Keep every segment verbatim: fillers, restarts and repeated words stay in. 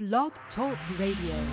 Blog Talk Radio.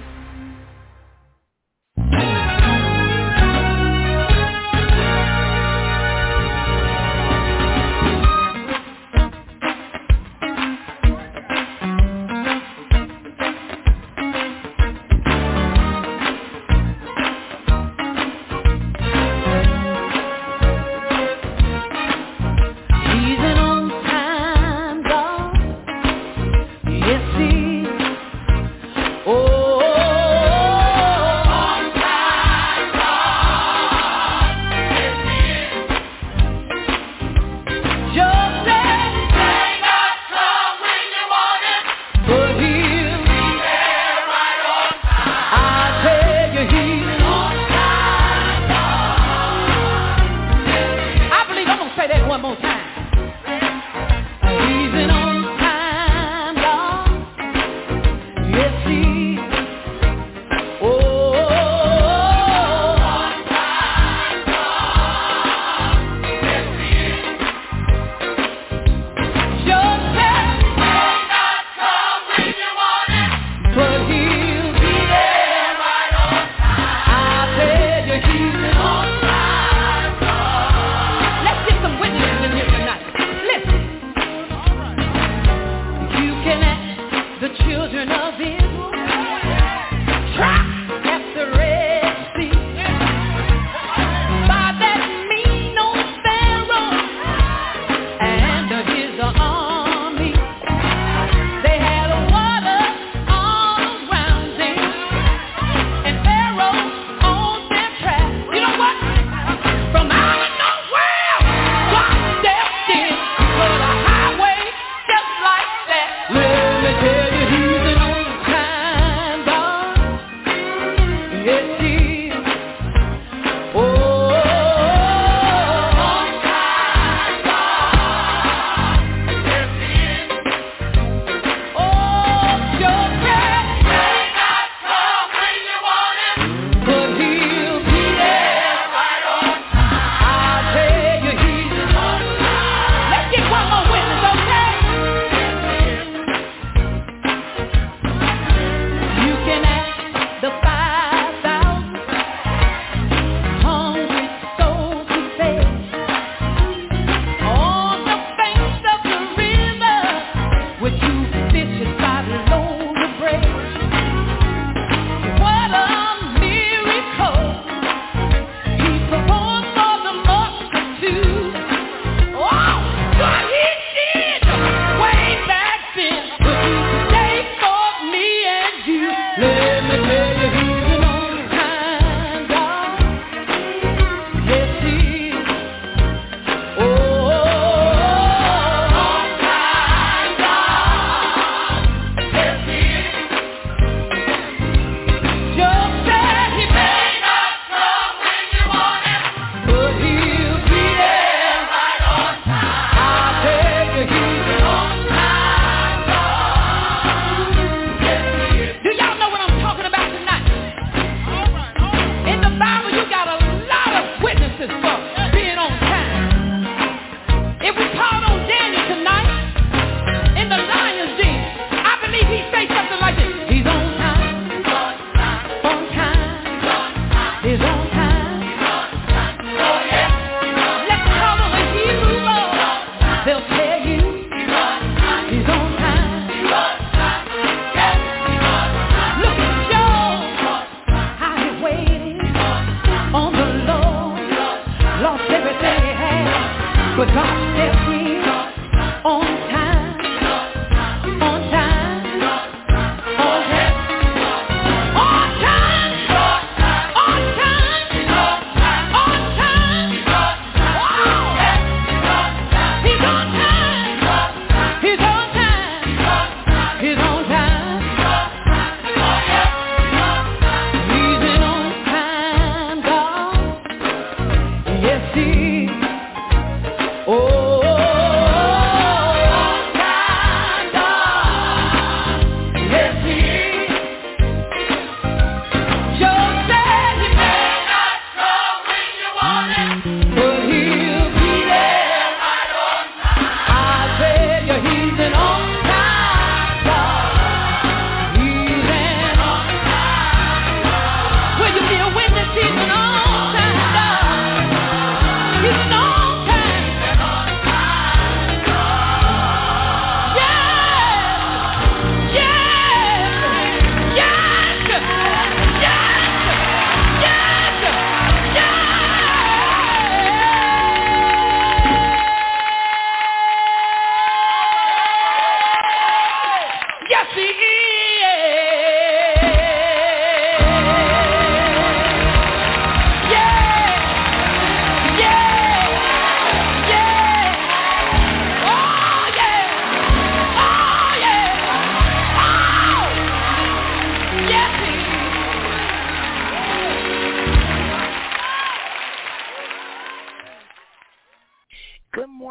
Let me tell you, he's an old time.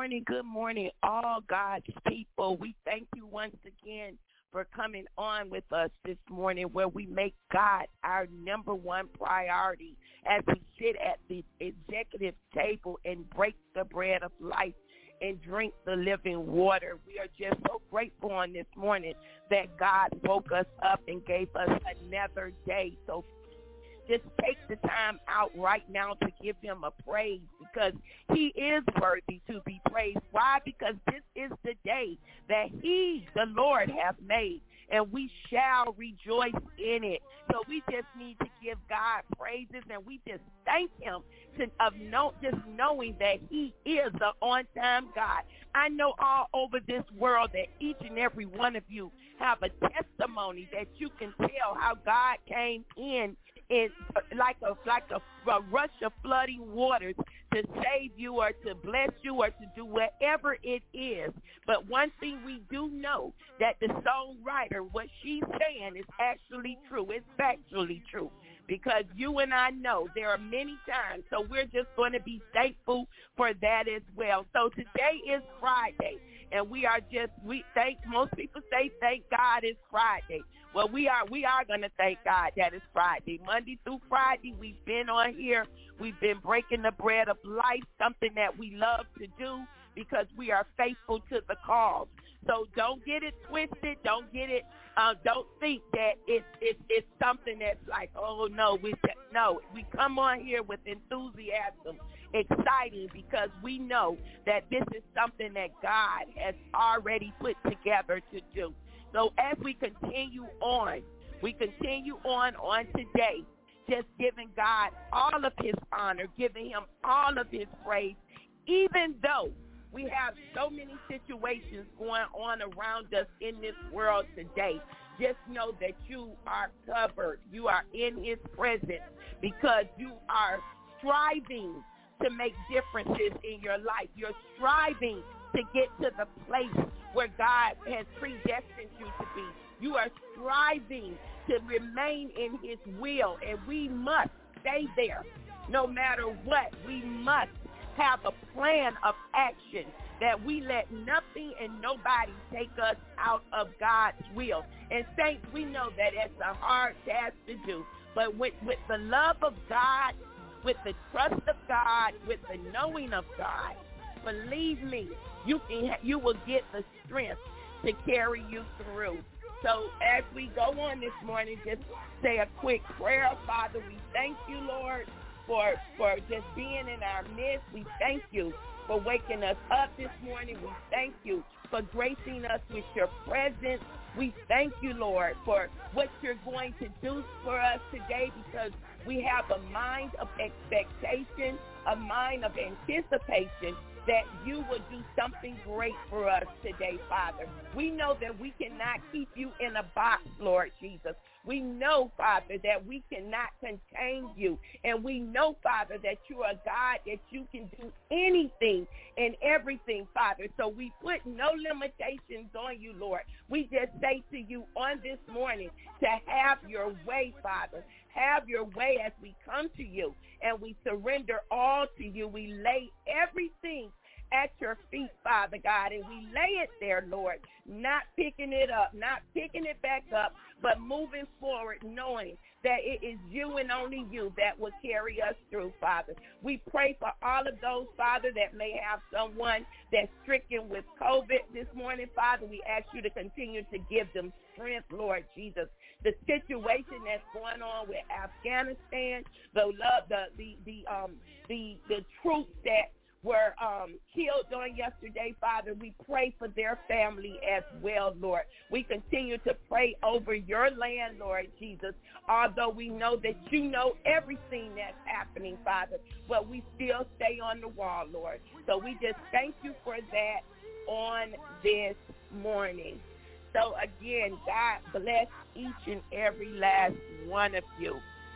morning, good morning, all God's people. We thank you once again for coming on with us this morning, where we make God our number one priority as we sit at the executive table and break the bread of life and drink the living water. We are just so grateful on this morning that God woke us up and gave us another day. So just take the time out right now to give him a praise, because he is worthy to be praised. Why? Because this is the day that he, the Lord, hath made, and we shall rejoice in it. So we just need to give God praises, and we just thank him to, of know, just knowing that he is the on-time God. I know all over this world that each and every one of you have a testimony that you can tell how God came in It's like a like a, a rush of flooding waters to save you or to bless you or to do whatever it is. But one thing we do know, that the songwriter, what she's saying is actually true. It's factually true, because you and I know there are many times. So we're just going to be thankful for that as well. So today is Friday, and we are just, we thank, most people say thank God it's Friday. Well, we are we are going to thank God that it's Friday. Monday through Friday, we've been on here. We've been breaking the bread of life, something that we love to do because we are faithful to the cause. So don't get it twisted. Don't get it. Uh, don't think that it's it's it's something that's like, oh no, we no. We come on here with enthusiasm, exciting, because we know that this is something that God has already put together to do. So as we continue on, we continue on on today, just giving God all of his honor, giving him all of his praise, even though we have so many situations going on around us in this world today. Just know that you are covered. You are in his presence, because you are striving to make differences in your life. You're striving to get to the place where God has predestined you to be. You are striving to remain in his will, and we must stay there no matter what. We must have a plan of action, that we let nothing and nobody take us out of God's will. And saints, we know that it's a hard task to do, but with, with the love of God, with the trust of God, with the knowing of God, believe me, you can you will get the strength to carry you through. So as we go on this morning, just say a quick prayer. Father, we thank you, Lord, for for just being in our midst. We thank you for waking us up this morning. We thank you for gracing us with your presence. We thank you, Lord, for what you're going to do for us today, because we have a mind of expectation, a mind of anticipation that you will do something great for us today, Father. We know that we cannot keep you in a box, Lord Jesus. We know, Father, that we cannot contain you. And we know, Father, that you are God, that you can do anything and everything, Father. So we put no limitations on you, Lord. We just say to you on this morning to have your way, Father. Have your way as we come to you, and we surrender all to you. We lay everything at your feet, Father God, and we lay it there, Lord, not picking it up, not picking it back up, but moving forward, knowing that it is you and only you that will carry us through, Father. We pray for all of those, Father, that may have someone that's stricken with COVID this morning, Father. We ask you to continue to give them strength, Lord Jesus. The situation that's going on with Afghanistan, the love, the the the um the the troops that were um, killed on yesterday, Father, we pray for their family as well, Lord. We continue to pray over your land, Lord Jesus, although we know that you know everything that's happening, Father, but we still stay on the wall, Lord. So we just thank you for that on this morning. So again, God bless each and every last one of you.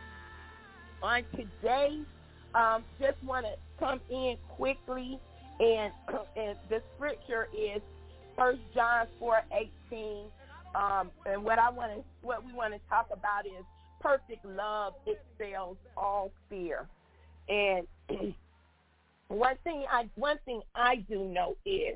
On today, Um, just want to come in quickly, and, and the scripture is First John four eighteen, um, and what I want to, what we want to talk about is perfect love excels all fear, and one thing I one thing I do know is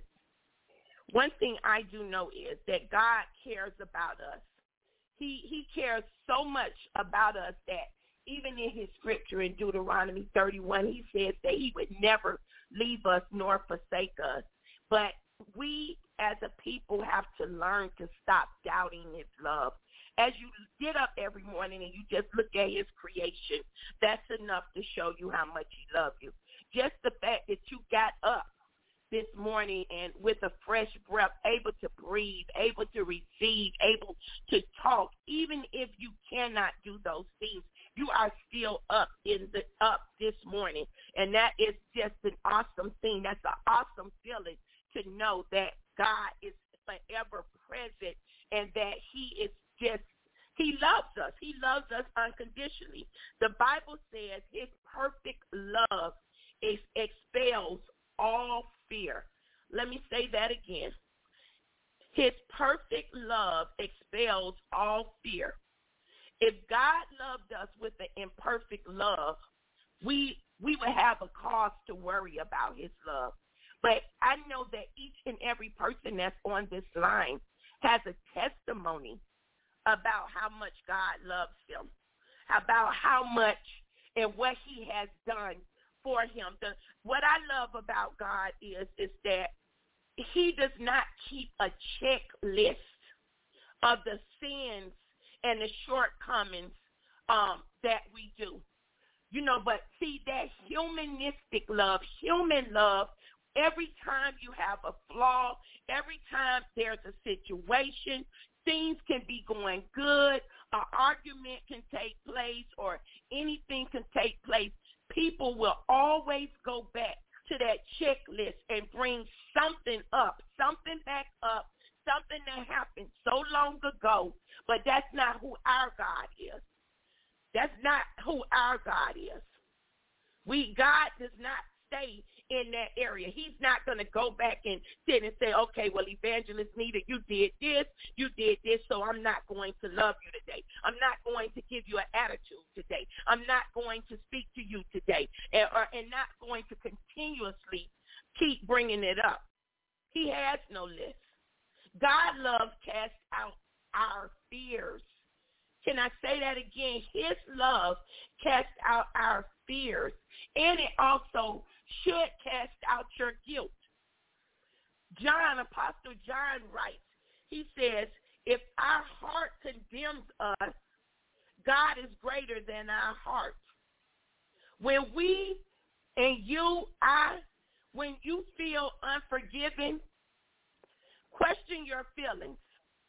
one thing I do know is that God cares about us. He He cares so much about us that even in his scripture in Deuteronomy thirty-one, he says that he would never leave us nor forsake us. But we as a people have to learn to stop doubting his love. As you get up every morning and you just look at his creation, that's enough to show you how much he loves you. Just the fact that you got up this morning and with a fresh breath, able to breathe, able to receive, able to talk, even if you cannot do those things, you are still up in the up this morning. And that is just an awesome thing. That's an awesome feeling to know that God is forever present and that he is just, he loves us. He loves us unconditionally. The Bible says his perfect love is, expels all fear. Let me say that again. His perfect love expels all fear. If God loved us with an imperfect love, we we would have a cause to worry about his love. But I know that each and every person that's on this line has a testimony about how much God loves them, about how much and what he has done for him. The, what I love about God is, is that he does not keep a checklist of the sins and the shortcomings um, that we do. You know, but see, that humanistic love, human love, every time you have a flaw, every time there's a situation, things can be going good, an argument can take place, or anything can take place, people will always go back to that checklist and bring something up, something back up, something that happened so long ago, but that's not who our God is. That's not who our God is. We, God does not stay in that area. He's not going to go back and sit and say, okay, well, Evangelist Nita, you did this, you did this, so I'm not going to love you today. I'm not going to give you an attitude today. I'm not going to speak to you today, and, or, and not going to continuously keep bringing it up. He has no list. God love casts out our fears. Can I say that again? His love casts out our fears, and it also should cast out your guilt. John, Apostle John writes, he says, if our heart condemns us, God is greater than our heart. When we and you, I, when you feel unforgiven, question your feelings,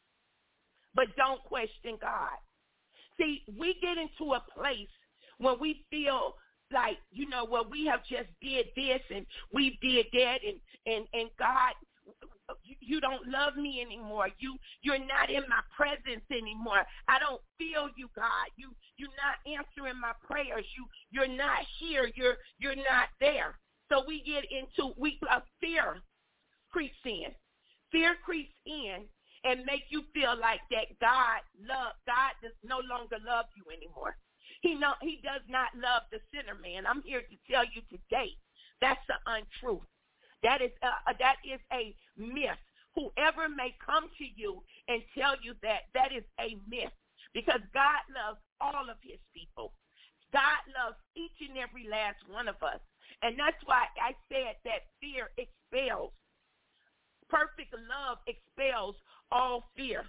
but don't question God. See, we get into a place when we feel like, you know, well, we have just did this and we did that, and, and, and God, you, you don't love me anymore. You, you're not in my presence anymore. I don't feel you, God. You, you're not answering my prayers. You, you're not here. You're, you're not there. So we get into, we, uh, fear creeps in. Fear creeps in and make you feel like that God love, God does no longer love you anymore. He no, he does not love the sinner, man. I'm here to tell you today, that's the untruth. That is uh, that is a myth. Whoever may come to you and tell you that, that is a myth, because God loves all of his people. God loves each and every last one of us. And that's why I said that fear expels. Perfect love expels all fear.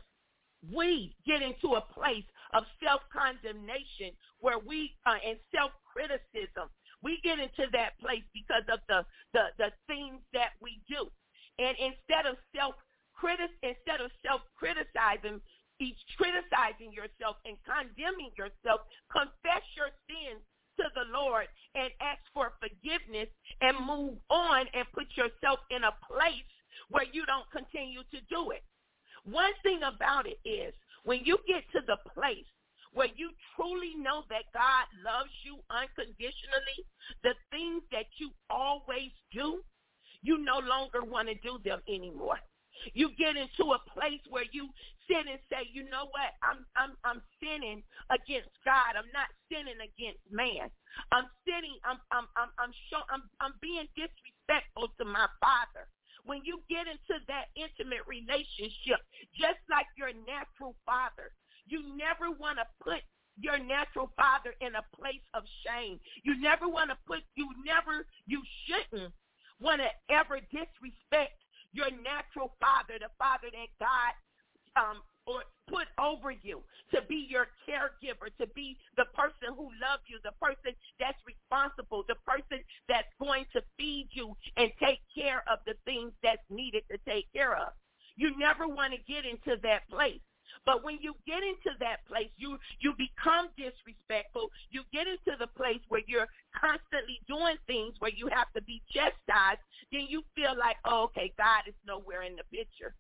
We get into a place of self-condemnation where we, uh, and self-criticism. We get into that place because of the, the, the things that we do. And instead of self-critic, instead of self-criticizing, each criticizing yourself and condemning yourself, confess your sins to the Lord and ask for forgiveness and move on and put yourself in a place where you don't continue to do it. One thing about it is when you get to the place where you truly know that God loves you unconditionally, the things that you always do, you no longer want to do them anymore. You get into a place where you sit and say, you know what, I'm I'm I'm sinning against God. I'm not sinning against man. I'm sinning. I'm I'm I'm I'm show, I'm I'm being disrespectful to my Father. When you get into that intimate relationship, just like your natural father, you never want to put your natural father in a place of shame. You never want to put, you never, you shouldn't want to ever disrespect your natural father, the father that God um, or put over you to be your caregiver, to be the person who loves you, the person that's responsible, the person that's going to feed you and take care of the things that's needed to take care of. You never want to get into that place. But when you get into that place, you, you become disrespectful. You get into the place where you're constantly doing things where you have to be chastised. Then you feel like, oh, okay, God is nowhere in the picture.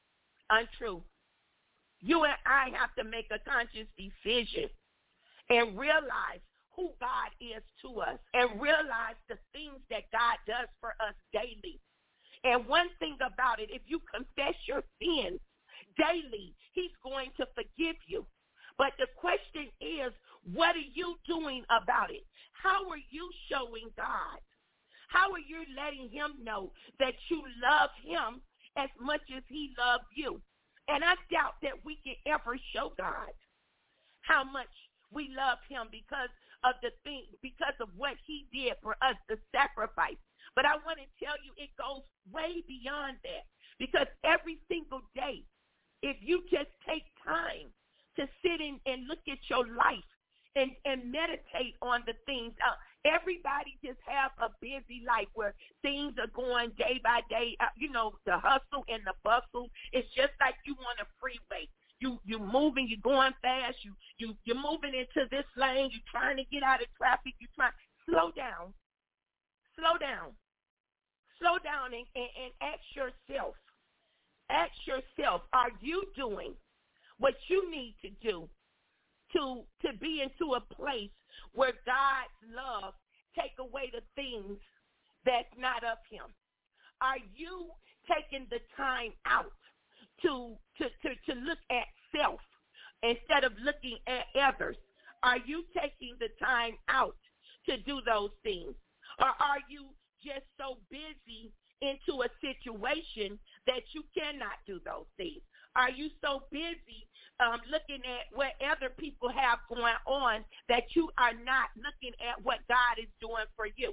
Untrue. You and I have to make a conscious decision and realize who God is to us and realize the things that God does for us daily. And one thing about it, if you confess your sins daily, he's going to forgive you. But the question is, what are you doing about it? How are you showing God? How are you letting him know that you love him as much as he loves you? And I doubt that we can ever show God how much we love him because of the thing, because of what he did for us, the sacrifice. But I want to tell you, it goes way beyond that, because every single day, if you just take time to sit in and look at your life and, and meditate on the things, uh, everybody just have a busy life where things are going day by day. Uh, you know, the hustle and the bustle. It's just like you on a freeway. You you moving, you're going fast. You you you're moving into this lane. You're trying to get out of traffic. You trying slow down, slow down, slow down, and, and, and ask yourself. Ask yourself: are you doing what you need to do to to be into a place where God's love take away the things that's not of him? Are you taking the time out to to, to, to look at self instead of looking at others? Are you taking the time out to do those things? Or are you just so busy into a situation that you cannot do those things? Are you so busy um, looking at what other people have going on that you are not looking at what God is doing for you?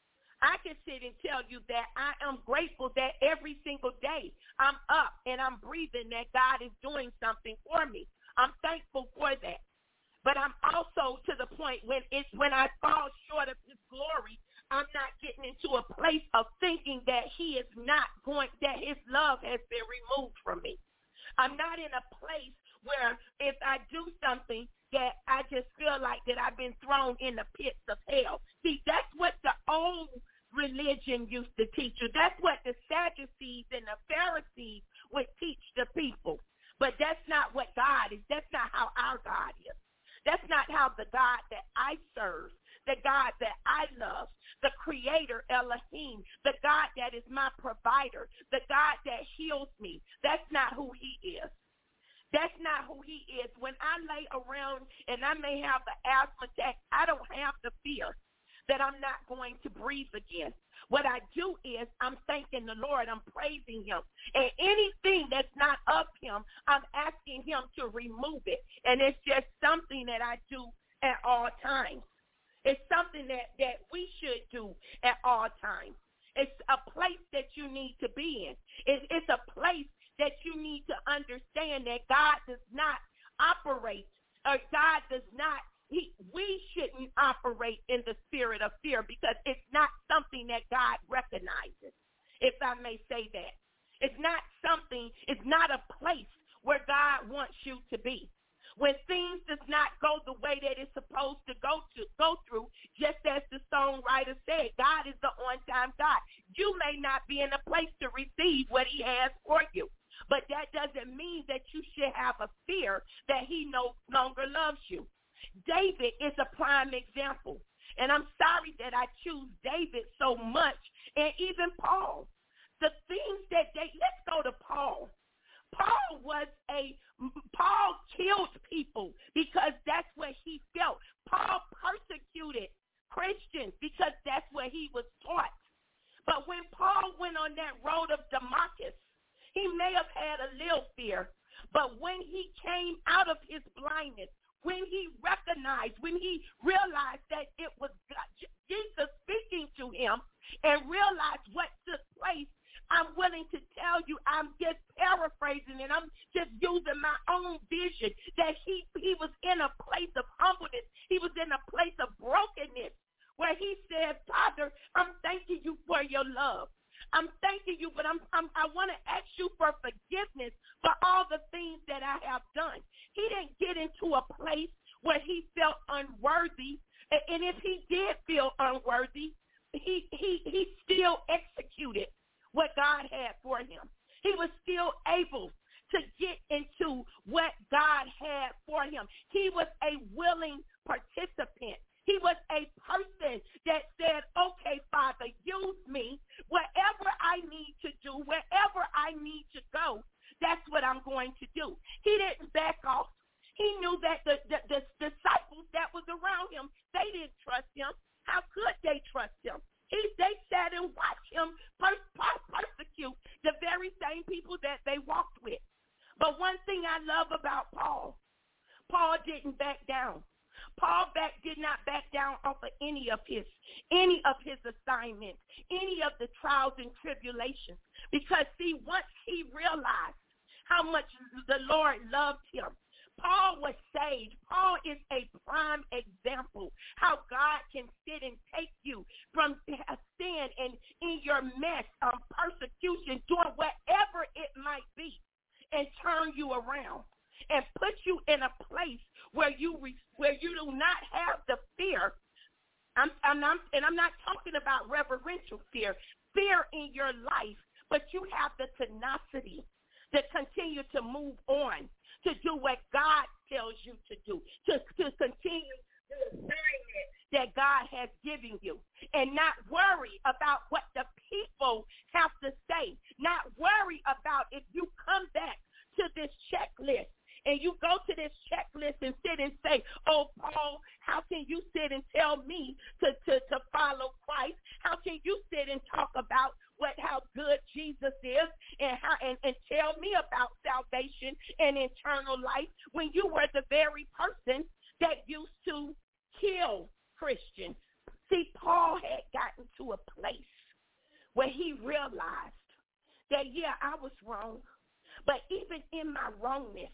I can sit and tell you that I am grateful that every single day I'm up and I'm breathing, that God is doing something for me. I'm thankful for that. But I'm also to the point when it's when I fall short of his glory, I'm not getting into a place of thinking that he is not going, that his love has been removed from me. I'm not in a place where if I do something that I just feel like that I've been thrown in the pits of hell. See, that's what the old religion used to teach you. That's what the Sadducees and the Pharisees would teach the people. But that's not what God is. That's not how our God is. That's not how the God that I serve, the God that I love, the creator Elohim, the God that is my provider, the God that heals me. That's not who he is. That's not who he is. When I lay around and I may have an asthma attack, I don't have the fear that I'm not going to breathe again. What I do is I'm thanking the Lord. I'm praising him. And anything that's not of him, I'm asking him to remove it. And it's just something that I do at all times. It's something that, that we should do at all times. It's a place that you need to be in. It, it's a place that you need to understand that God does not operate, or God does not, he, we shouldn't operate in the spirit of fear, because it's not something that God recognizes, if I may say that. It's not something, it's not a place where God wants you to be. When things does not go the way that it's supposed to go to go through, just as the songwriter said, God is the on-time God. You may not be in a place to receive what he has for you, but that doesn't mean that you should have a fear that he no longer loves you. David is a prime example, and I'm sorry that I choose David so much, and even Paul. The things that they, let's go to Paul. Paul was a, Paul killed people because when he recognized, when he realized that it was God, Jesus speaking to him, and realized what took place, I'm willing to tell you, I'm just paraphrasing and I'm just using my own vision, that he, he was in a place of humbleness. He was in a place of brokenness where he said, Father, I'm thanking you for your love. I'm thanking you, but I'm, I'm, I want to ask you for forgiveness for all the things that I have done. He didn't get into a place where he felt unworthy, and if he did feel unworthy, he, he, he still executed what God had for him. He was still able to get into what God had for him. He was a willing participant. He was a person that said, okay, Father, use me. Whatever I need to do, wherever I need to go, that's what I'm going to do. He didn't back off. He knew that the, the, the disciples that was around him, they didn't trust him. How could they trust him? He, they sat and watched him per, per, persecute the very same people that they walked with. But one thing I love about Paul, Paul didn't back down. Paul back, did not back down off of any of his, any of his assignments, any of the trials and tribulations. Because, see, once he realized how much the Lord loved him, Paul was saved. Paul is a prime example how God can sit and take you from sin and in your mess, um, persecution, doing whatever it might be, and turn you around and put you in a place where you re- where you do not have the fear. I'm, I'm, I'm, and I'm not talking about reverential fear, fear in your life, but you have the tenacity to continue to move on, to do what God tells you to do, to, to continue the assignment that God has given you, and not worry about what the people have to say, not worry about if you come back to this checklist and you go to this checklist and sit and say, oh, Paul, how can you sit and tell me to, to, to follow Christ? How can you sit and talk about what how good Jesus is and how and, and tell me about salvation and eternal life when you were the very person that used to kill Christians? See, Paul had gotten to a place where he realized that, yeah, I was wrong, but even in my wrongness,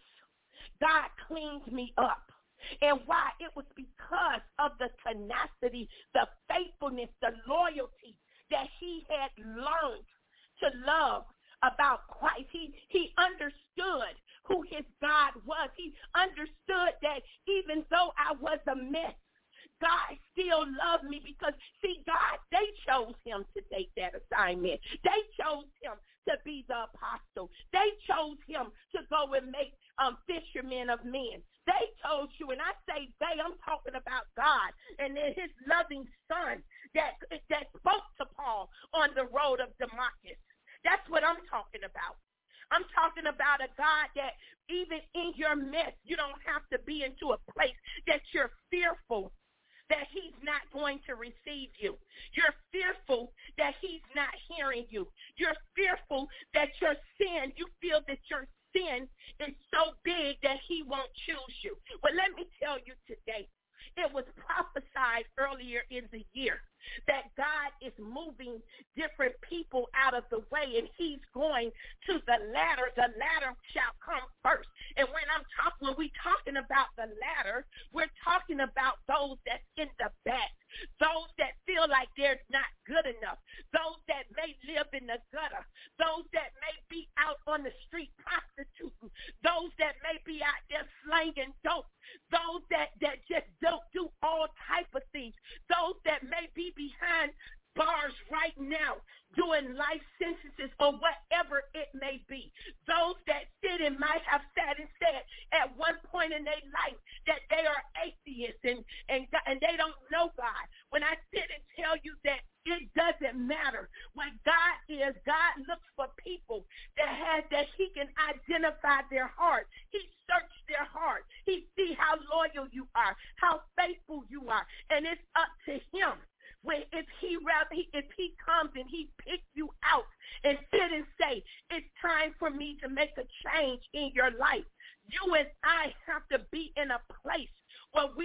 God cleaned me up. And why? It was because of the tenacity, the faithfulness, the loyalty that he had learned to love about Christ. He, he understood who his God was. He understood that even though I was a mess, God still loved me because, see, God, they chose him to take that assignment. They chose him to be the apostle. They chose him to go and make um, fishermen of men. They chose you, and I say they, I'm talking about God and then his loving son that, that spoke to Paul on the road of Damascus. That's what I'm talking about. I'm talking about a God that even in your mess, you don't have to be into a place that you're fearful that he's not going to receive you. You're fearful that he's not hearing you. You're fearful that your sin, you feel that your sin is so big that he won't choose you. But let me tell you today, it was prophesied earlier in the year that God is moving different people out of the way, and he's going to the ladder. The ladder shall come first. And when I'm talking, when we talking about the ladder, we're talking about those that's in the back, those that feel like they're not good enough, those that may live in the gutter, those that may be out on the street prostituting, those that may be out there slanging dope, those that, that just don't do all type of things, those that may be behind bars right now doing life sentences or whatever it may be, those that sit and might have sat and said at one point in their life that they are atheists and, and, and they don't know God. When I sit and tell you that it doesn't matter. What God is, God looks for people that has that he can identify their heart. He searched their heart. He see how loyal you are, how faithful you are, and it's up to him. When if he rather if he comes and he picks you out and sit and say, it's time for me to make a change in your life, you and I have to be in a place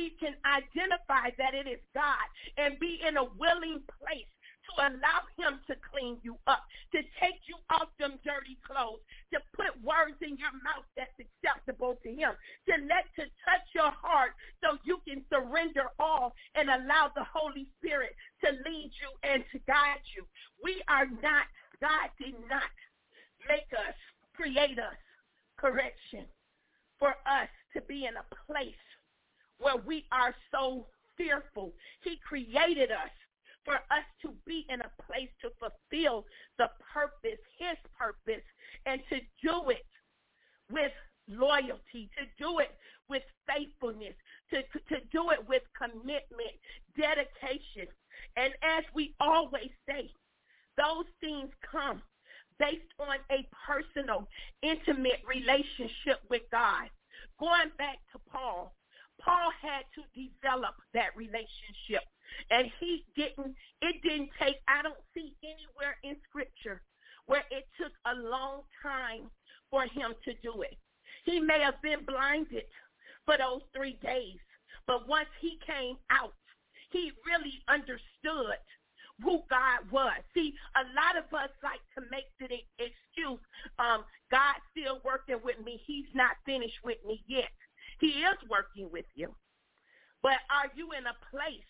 we can identify that it is God and be in a willing place to allow him to clean you up, to take you off them dirty clothes, to put words in your mouth that's acceptable to him, to let to touch your heart so you can surrender all and allow the Holy Spirit to lead you and to guide you. We are not, God did not make us, create us, correction, for us to be in a place where we are so fearful. He created us for us to be in a place to fulfill the purpose, his purpose, and to do it with loyalty, to do it with faithfulness, to, to do it with commitment, dedication. And as we always say, those things come based on a personal, intimate relationship with God. Going back to Paul, Paul had to develop that relationship. And he didn't, it didn't take, I don't see anywhere in Scripture where it took a long time for him to do it. He may have been blinded for those three days, but once he came out, he really understood who God was. See, a lot of us like to make the excuse, um, God's still working with me. He's not finished with me yet. He is working with you. But are you in a place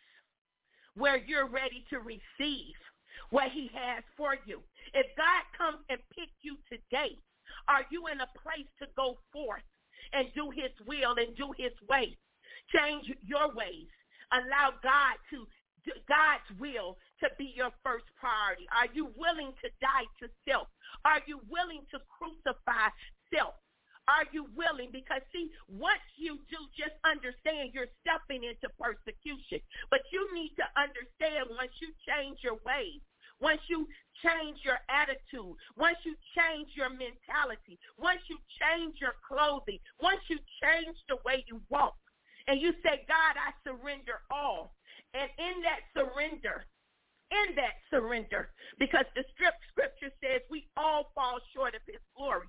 where you're ready to receive what he has for you? If God comes and picks you today, are you in a place to go forth and do his will and do his way? Change your ways. Allow God to God's will to be your first priority. Are you willing to die to self? Are you willing to crucify self? Are you willing? Because, see, once you do, just understand you're stepping into persecution. But you need to understand once you change your ways, once you change your attitude, once you change your mentality, once you change your clothing, once you change the way you walk, and you say, God, I surrender all. And in that surrender, in that surrender, because the scripture says we all fall short of his glory.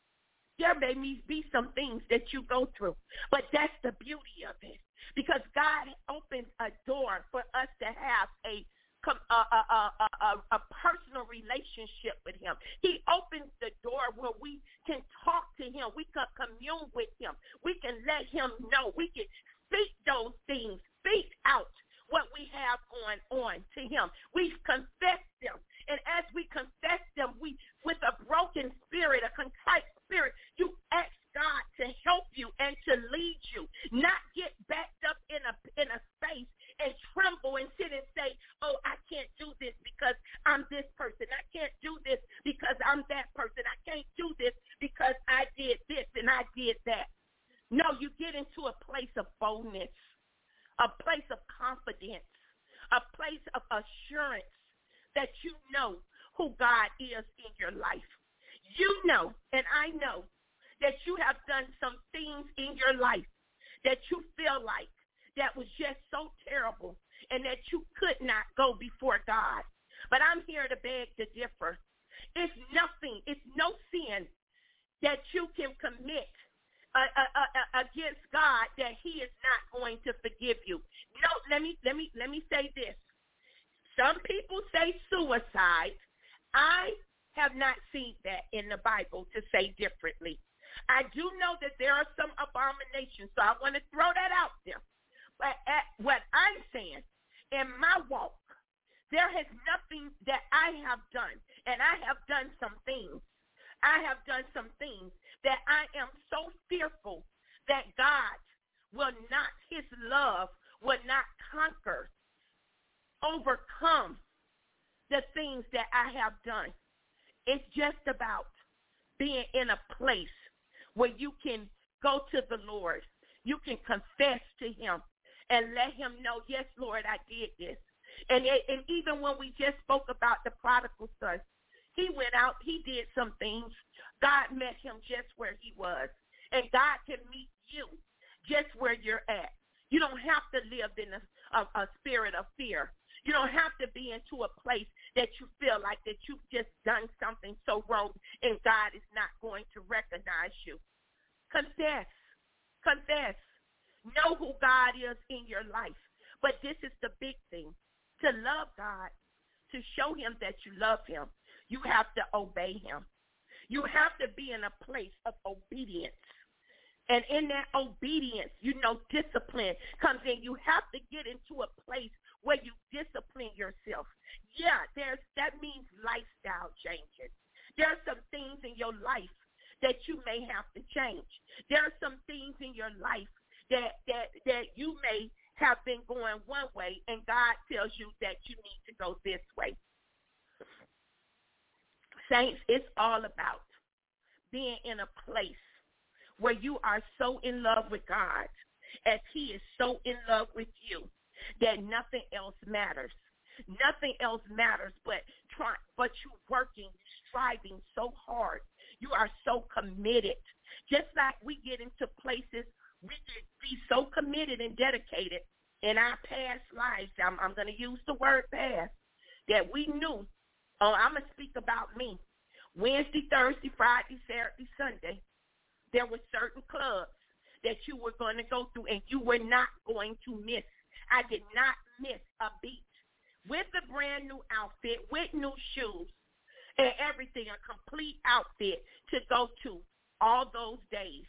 There may be some things that you go through, but that's the beauty of it, because God opens a door for us to have a a, a, a, a, a personal relationship with him. He opens the door where we can talk to him. We can commune with him. We can let him know. We can speak those things, speak out what we have going on to him. We confess them. And as we confess them, we, with a broken spirit, a contrite spirit, you ask God to help you and to lead you, not get backed up in a in a space and tremble and sit and say, oh, I can't do this because I'm this person. I can't do this because I'm that person. I can't do this because I did this and I did that. No, you get into a place of boldness, a place of confidence, a place of assurance that you know who God is in your life. You know, and I know, that you have done some things in your life that you feel like that was just so terrible and that you could not go before God. But I'm here to beg to differ. It's nothing, it's no sin that you can commit uh, uh, uh, against God that he is not going to forgive you. No, let me let me let me say this. Some people say suicide. I have not seen that in the Bible to say differently. I do know that there are some abominations, so I want to throw that out there. But at what I'm saying, in my walk, there has nothing that I have done, and I have done some things. I have done some things that I am so fearful that God will not, his love will not conquer, overcome the things that I have done. It's just about being in a place where you can go to the Lord. You can confess to him and let him know, yes, Lord, I did this. And, and even when we just spoke about the prodigal son, he went out, he did some things. God met him just where he was. And God can meet you just where you're at. You don't have to live in a, a, a spirit of fear. You don't have to be into a place that you feel like that you've just done something so wrong and God is not going to recognize you. Confess. Confess. Know who God is in your life. But this is the big thing. To love God, to show him that you love him, you have to obey him. You have to be in a place of obedience. And in that obedience, you know, discipline comes in. You have to get into a place where you discipline yourself. Yeah, there's that means lifestyle changes. There are some things in your life that you may have to change. There are some things in your life that that that you may have been going one way, and God tells you that you need to go this way. Saints, it's all about being in a place where you are so in love with God as he is so in love with you that nothing else matters. Nothing else matters but try, but you working, striving so hard. You are so committed. Just like we get into places, we can be so committed and dedicated in our past lives. I'm, I'm going to use the word past, that we knew. Oh, I'm going to speak about me. Wednesday, Thursday, Friday, Saturday, Sunday, there were certain clubs that you were going to go through and you were not going to miss. I did not miss a beat. With a brand new outfit, with new shoes and everything, a complete outfit to go to all those days.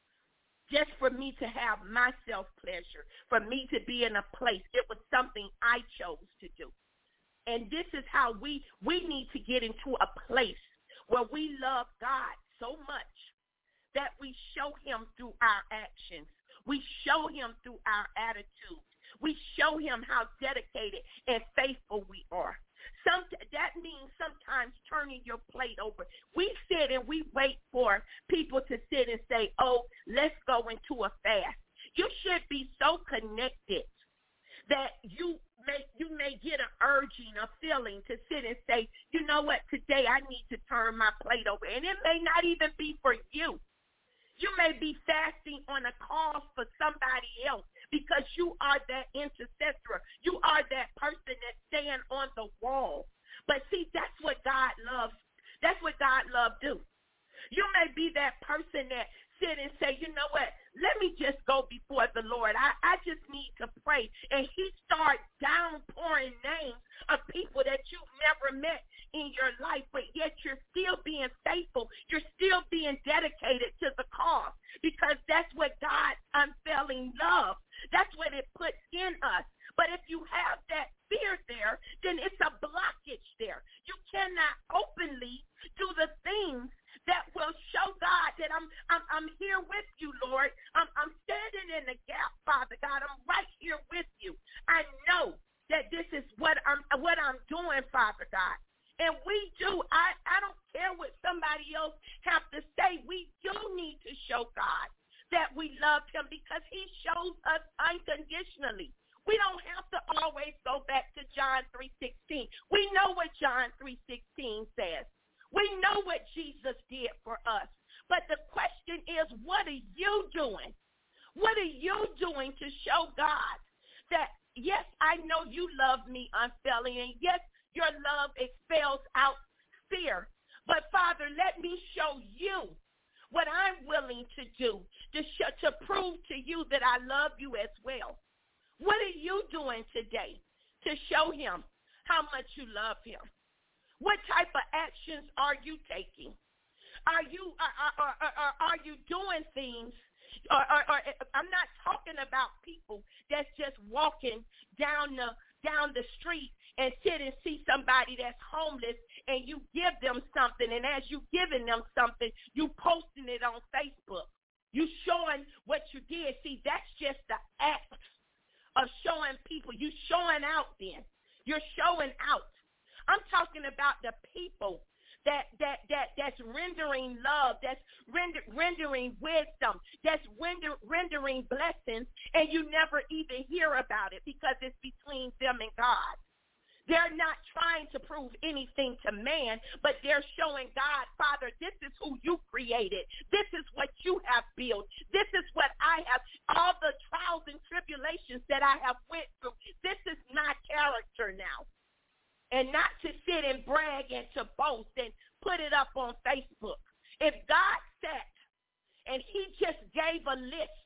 Just for me to have my self-pleasure, for me to be in a place. It was something I chose to do. And this is how we, we need to get into a place where we love God so much that we show him through our actions. We show him through our attitude. We show him how dedicated and faithful we are. Some, that means sometimes turning your plate over. We sit and we wait for people to sit and say, oh, let's go into a fast. You should be so connected that you may, you may get an urging, a feeling to sit and say, you know what, today I need to turn my plate over. And it may not even be for you. You may be fasting on a cause for somebody else because you are that intercessor. You are that person that stands on the wall. But see, that's what God loves. That's what God loves do. You may be that person that sit and say, you know what, let me just go before the Lord. I, I just need to pray. And he starts downpouring names of people that you've never met in your life, but yet you're still being faithful. You're still being dedicated to the cause because that's what God's unfailing love. That's what it puts in us. But if you have that fear there, then it's a blockage there. You cannot openly do the things that will show God that I'm I'm, I'm here with you, Lord. I'm, I'm standing in the gap, Father God. I'm right here with you. I know that this is what I'm what I'm doing, Father God. And we do. I, I don't care what somebody else have to say. We do need to show God that we love him because he shows us unconditionally. We don't have to always go back to John three sixteen. We know what John three sixteen says. We know what Jesus did for us. But the question is, what are you doing? What are you doing to show God that, yes, I know you love me unfailing, and yes, your love expels out fear. But, Father, let me show you what I'm willing to do to, show, to prove to you that I love you as well. What are you doing today to show him how much you love him? What type of actions are you taking? Are you are, are, are, are you doing things? Or, or, or I'm not talking about people that's just walking down the down the street and sit and see somebody that's homeless and you give them something, and as you giving them something, you posting it on Facebook. You showing what you did. See, that's just the act of showing people. You showing out then. You're showing out. I'm talking about the people that that that that's rendering love, that's render, rendering wisdom, that's render, rendering blessings, and you never even hear about it because it's between them and God. They're not trying to prove anything to man, but they're showing God, Father, this is who you created. This is what you have built. This is what I have, all the trials and tribulations that I have went through. This is my character now. And not to sit and brag and to boast and put it up on Facebook. If God sat and he just gave a list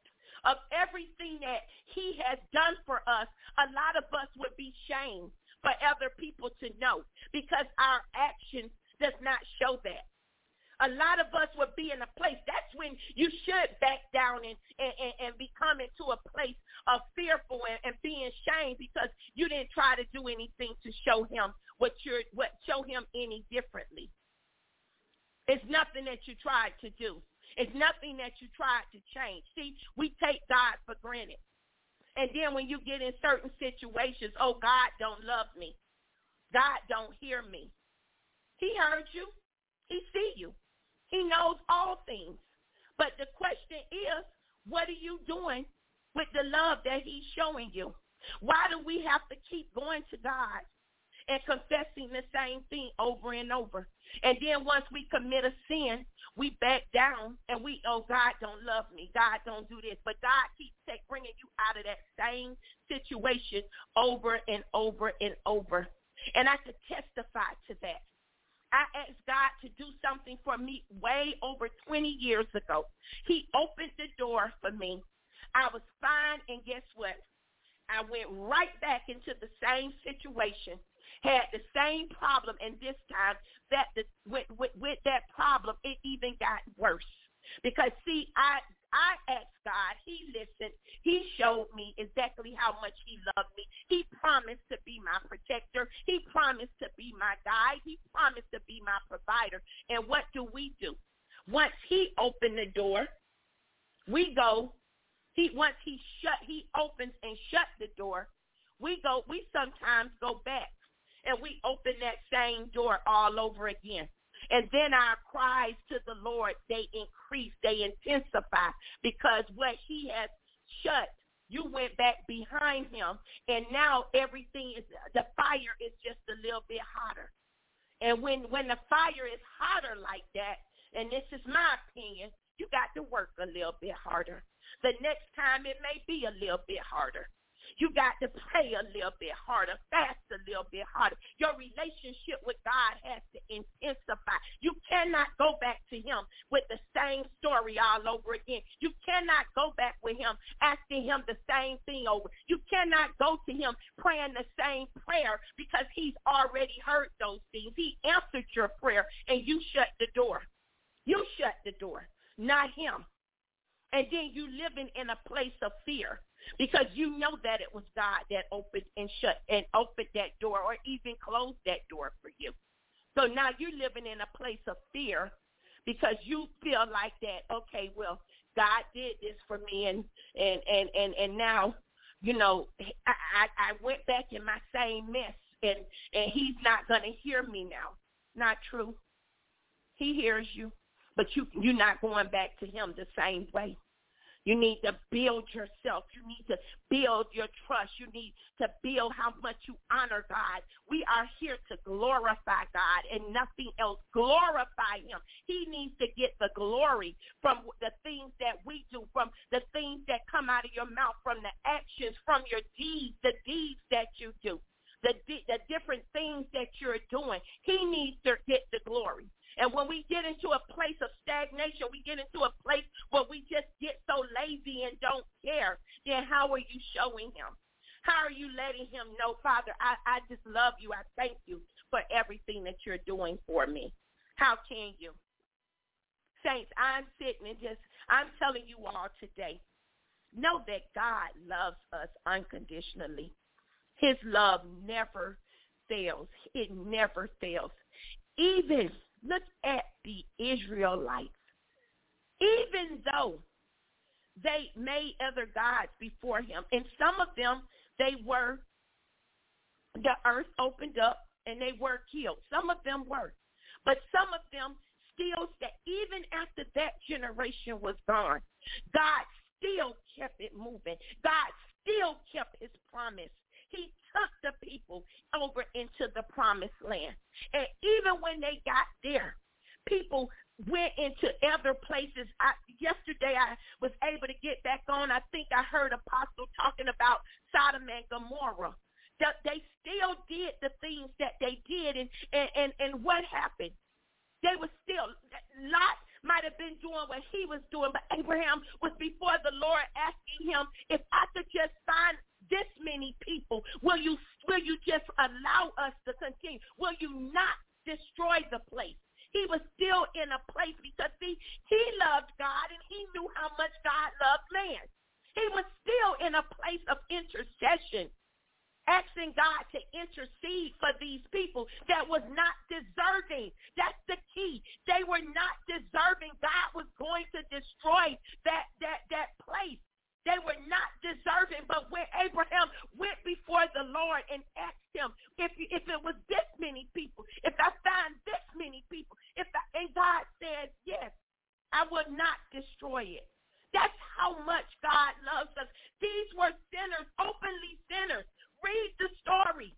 of everything that he has done for us, a lot of us would be shamed for other people to know because our actions does not show that. A lot of us would be in a place. That's when you should back down and, and, and become into a place of fearful and, and being shamed because you didn't try to do anything to show him what you're what show him any differently. It's nothing that you tried to do. It's nothing that you tried to change. See, we take God for granted. And then when you get in certain situations, oh, God don't love me. God don't hear me. He heard you. He see you. He knows all things. But the question is, what are you doing with the love that he's showing you? Why do we have to keep going to God and confessing the same thing over and over? And then once we commit a sin, we back down and we, oh, God don't love me. God don't do this. But God keeps take, bringing you out of that same situation over and over and over. And I could testify to that. I asked God to do something for me way over twenty years ago. He opened the door for me. I was fine, and guess what? I went right back into the same situation, had the same problem, and this time that the, with, with, with that problem, it even got worse. Because, see, I I asked God, he listened, he showed me exactly how much he loved me. He promised to be my protector. He promised to be my guide. He promised to be my provider. And what do we do? Once he opened the door, we go, he once he shut, he opens and shut the door, we go, we sometimes go back and we open that same door all over again. And then our cries to the Lord, they increase, they intensify, because what he has shut, you went back behind him, and now everything is, the fire is just a little bit hotter. And when, when the fire is hotter like that, and this is my opinion, you got to work a little bit harder. The next time it may be a little bit harder. You got to pray a little bit harder, fast a little bit harder. Your relationship with God has to intensify. You cannot go back to him with the same story all over again. You cannot go back with him asking him the same thing over. You cannot go to him praying the same prayer because he's already heard those things. He answered your prayer, and you shut the door. You shut the door, not him. And then you living in a place of fear because you know that it was God that opened and shut and opened that door or even closed that door for you. So now you're living in a place of fear because you feel like that, okay, well, God did this for me, and and, and, and, and now, you know, I, I, I went back in my same mess, and, and he's not going to hear me now. Not true. He hears you, but you, you're not going back to him the same way. You need to build yourself. You need to build your trust. You need to build how much you honor God. We are here to glorify God and nothing else. Glorify him. He needs to get the glory from the things that we do, from the things that come out of your mouth, from the actions, from your deeds, the deeds that you do, the, the different things that you're doing. He needs to get the glory. And when we get into a place of stagnation, we get into a place where we just get so lazy and don't care, then how are you showing him? How are you letting him know, Father, I, I just love you. I thank you for everything that you're doing for me. How can you? Saints, I'm sitting and just, I'm telling you all today, know that God loves us unconditionally. His love never fails. It never fails. Even look at the Israelites. Even though they made other gods before him, and some of them, they were, the earth opened up and they were killed. Some of them were. But some of them still, even after that generation was gone, God still kept it moving. God still kept his promise. He took the people over into the promised land. And even when they got there, people went into other places. I, yesterday I was able to get back on. I think I heard Apostle talking about Sodom and Gomorrah. That they still did the things that they did. And, and, and, and what happened? They were still, Lot, might have been doing what he was doing, but Abraham was before the Lord asking him, if I could just find this many people, will you will you just allow us to continue? Will you not destroy the place? He was still in a place because see, he loved God and he knew how much God loved man. He was still in a place of intercession, asking God to intercede for these people that was not deserving. That's the key. They were not deserving. God was going to destroy that that that place. They were not deserving, but when Abraham went before the Lord and asked him, if if it was this many people, if I find this many people, if I, and God said, yes, I will not destroy it. That's how much God loves us. These were sinners, openly sinners. Read the story.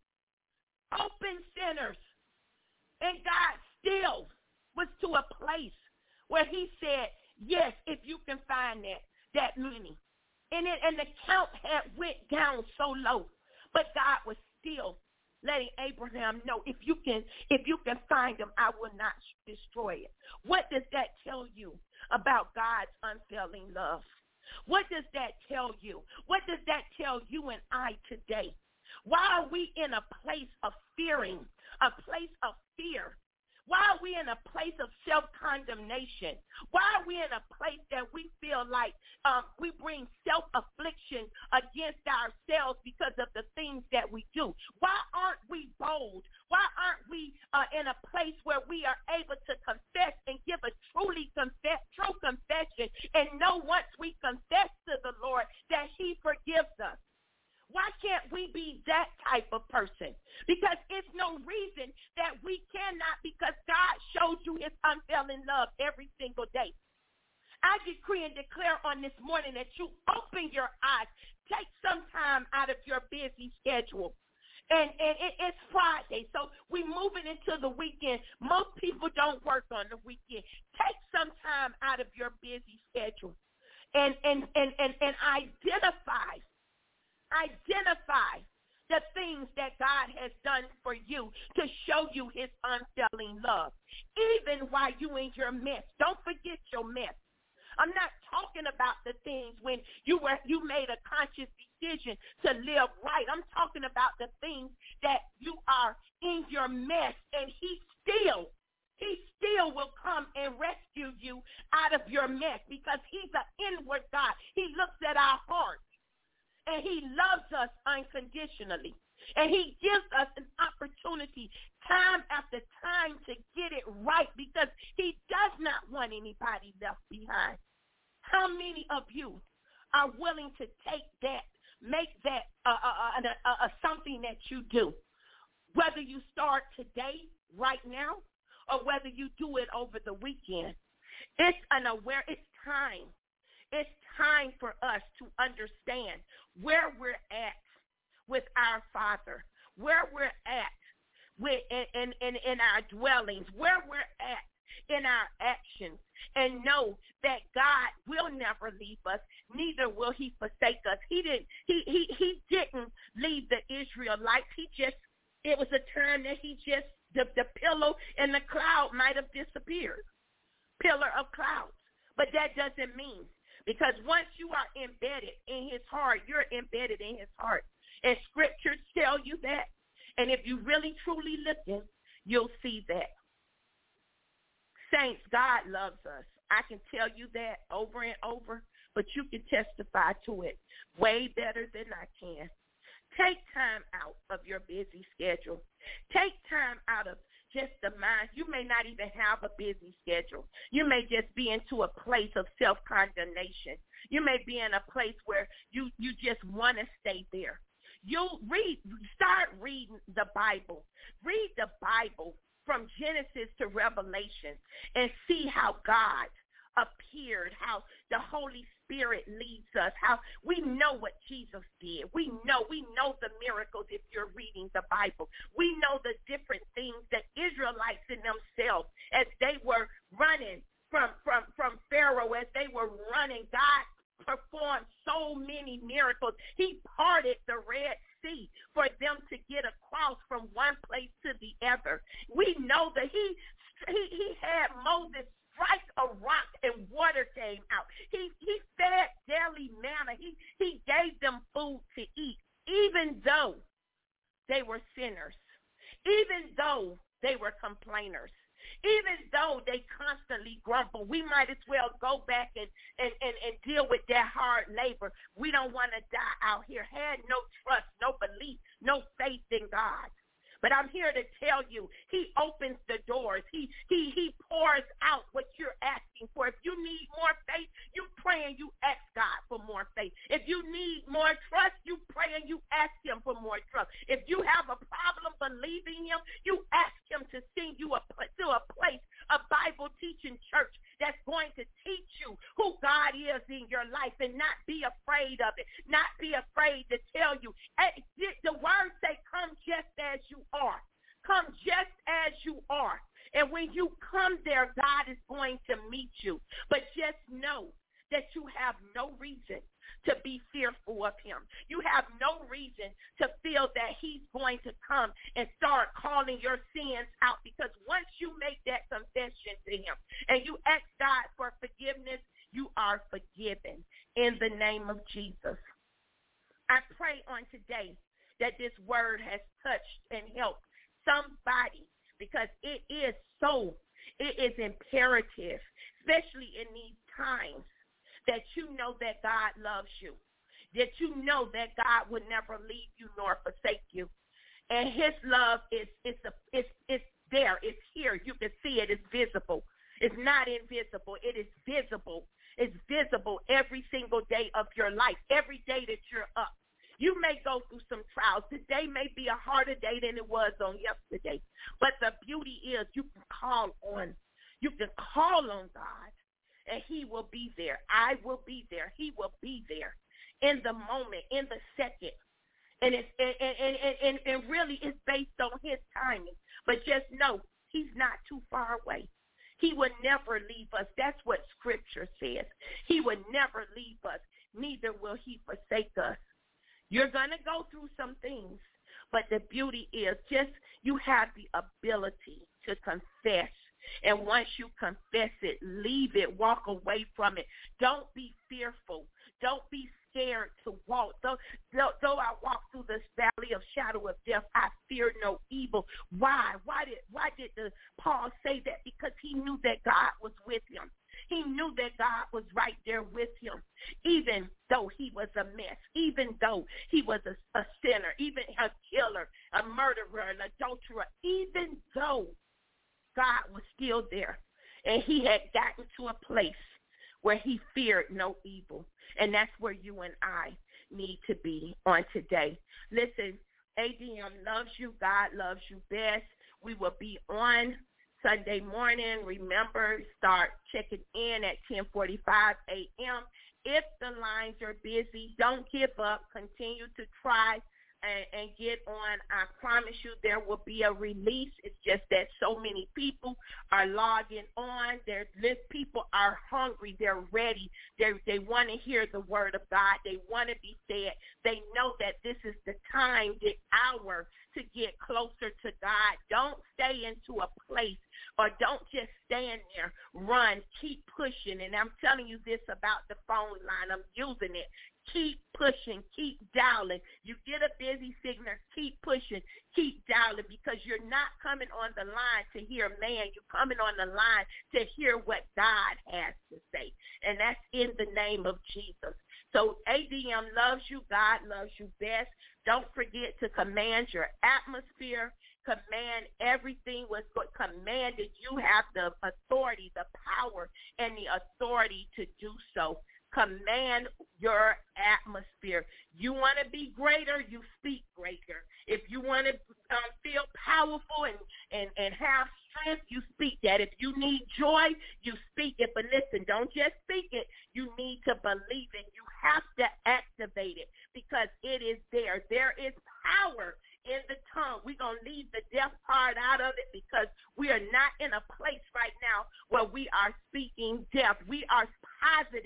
Open sinners. And God still was to a place where he said, yes, if you can find that, that many. And, it, and the count had went down so low. But God was still letting Abraham know, if you can if you can find them, I will not destroy it. What does that tell you about God's unfailing love? What does that tell you? What does that tell you and I today? Why are we in a place of fearing, a place of fear? Why are we in a place of self-condemnation? Why are we in a place that we feel like um, we bring self-affliction against ourselves because of the things that we do? Why aren't we bold? Why aren't we uh, in a place where we are able to confess and give a truly confess, true confession and know once we confess to the Lord that he forgives us? Why can't we be that type of person? Because it's no reason that we cannot, because God showed you his unfailing love every single day. I decree and declare on this morning that you open your eyes. Take some time out of your busy schedule. And, and it, it's Friday, so we're moving into the weekend. Most people don't work on the weekend. Take some time out of your busy schedule and, and, and, and, and identify Identify the things that God has done for you to show you his unfailing love, even while you in your mess. Don't forget your mess. I'm not talking about the things when you were you made a conscious decision to live right. I'm talking about the things that you are in your mess, and he still, he still will come and rescue you out of your mess, because he's an inward God. He looks at our heart. And he loves us unconditionally. And he gives us an opportunity time after time to get it right, because he does not want anybody left behind. How many of you are willing to take that, make that uh, uh, uh, uh, uh, something that you do? Whether you start today, right now, or whether you do it over the weekend. It's an aware, it's time. It's time for us to understand where we're at with our Father, where we're at with, in, in, in, in our dwellings, where we're at in our actions, and know that God will never leave us, neither will he forsake us. He didn't, he, he, he didn't leave the Israelites. He just, it was a time that he just, the, the pillow and the cloud might have disappeared, pillar of clouds. But that doesn't mean, because once you are embedded in his heart, you're embedded in his heart. And scriptures tell you that. And if you really, truly listen, you'll see that. Saints, God loves us. I can tell you that over and over, but you can testify to it way better than I can. Take time out of your busy schedule. Take time out of just the mind. You may not even have a busy schedule. You may just be into a place of self-condemnation. You may be in a place where you, you just want to stay there. You'll read, start reading the Bible. Read the Bible from Genesis to Revelation and see how God appeared, how the Holy Spirit leads us, how we know what Jesus did. We know, we know the miracles if you're reading the Bible. We know the different things that Israelites in themselves, as they were running from, from, from Pharaoh, as they were running, God performed so many miracles. He parted the Red Sea for them to get across from one place to the other. We know that he he, he had Moses strike a rock and water came out. He he fed daily manna. He he gave them food to eat, even though they were sinners, even though they were complainers. Even though they constantly grumble, we might as well go back and, and, and, and deal with their hard labor. We don't want to die out here. Had no trust, no belief, no faith in God. But I'm here to tell you, he opens the doors. He he he pours out what you're asking for. If you need more faith, you pray and you ask God for more faith. If you need more trust, you pray and you ask him for more trust. If you have a problem believing him, you ask him to send you a, to a place, a Bible teaching church that's going to teach you who God is in your life and not be afraid of it, not be afraid to tell you. The words say, come just as you are. Come just as you are. And when you come there, God is going to meet you. But just know that you have no reason to be fearful of him. You have no reason to feel that he's going to come and start calling your sins out, because once you make that confession to him and you ask God for forgiveness, you are forgiven in the name of Jesus. I pray on today that this word has touched and helped somebody, because it is so, it is imperative, especially in these times, that you know that God loves you, that you know that God would never leave you nor forsake you. And his love is it's a, it's it's there, it's here. You can see it, it's visible. It's not invisible, it is visible. It's visible every single day of your life, every day that you're up. You may go through some trials. Today may be a harder day than it was on yesterday. But the beauty is you can call on, you can call on God, and he will be there. I will be there. He will be there in the moment, in the second. And it's and, and, and, and, and really it's based on his timing. But just know he's not too far away. He will never leave us. That's what Scripture says. He will never leave us. Neither will he forsake us. You're going to go through some things, but the beauty is just you have the ability to confess. And once you confess it, leave it, walk away from it. Don't be fearful. Don't be scared to walk. Though, though, though I walk through this valley of shadow of death, I fear no evil. Why? Why did why did the Paul say that? Because he knew that God was with him. He knew that God was right there with him, even though he was a mess, even though he was a, a sinner, even a killer, a murderer, an adulterer, even though God was still there. And he had gotten to a place where he feared no evil. And that's where you and I need to be on today. Listen, A D M loves you. God loves you best. We will be on Sunday morning. Remember, start checking in at ten forty-five a.m. If the lines are busy, don't give up. Continue to try and, and get on. I promise you there will be a release. It's just that so many people are logging on. Their list people are hungry. They're ready. They they want to hear the word of God. They want to be fed. They know that this is the time, the hour to get closer to God. Don't stay into a place, or don't just stand there. Run. Keep pushing. And I'm telling you this about the phone line. I'm using it. Keep pushing. Keep dialing. You get a busy signal. Keep pushing. Keep dialing, because you're not coming on the line to hear man. You're coming on the line to hear what God has to say. And that's in the name of Jesus. So A D M loves you. God loves you best. Don't forget to command your atmosphere. Command everything was commanded. You have the authority, the power, and the authority to do so. Command your atmosphere. You want to be greater, you speak greater. If you want to um, feel powerful and, and, and have strength, you speak that. If you need joy, you speak it. But listen, don't just speak it. You need to believe it. You have to activate it, because it is there. There is power in the tongue. We're going to leave the deaf part out of it, because we are not in a place right now where we are speaking death. We are positive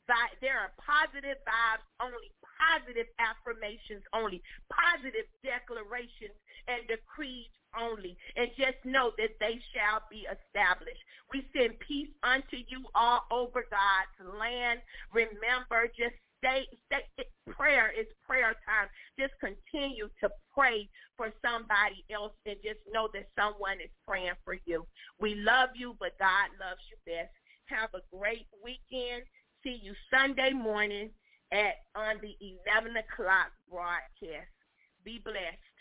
there are positive vibes only, positive affirmations only, positive declarations and decrees only. And just know that they shall be established. We send peace unto you all over God's land. Remember, just stay, stay. Prayer is prayer time. Just continue to pray for somebody else and just know that someone is praying for you. We love you, but God loves you best. Have a great weekend. See you Sunday morning at on the eleven o'clock broadcast. Be blessed.